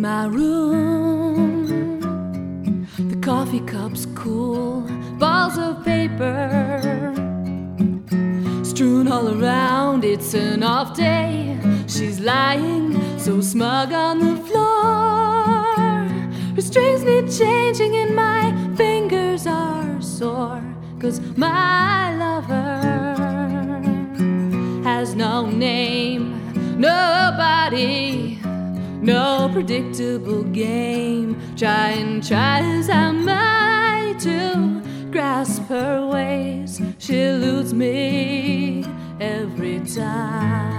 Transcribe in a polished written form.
my room, the coffee cups cool, balls of paper strewn all around. It's an off day. She's lying so smug on the floor. Her strings need changing and my fingers are sore, 'cause my lover has no name, nobody, no predictable game. Try as I might to grasp her ways, she eludes me every time.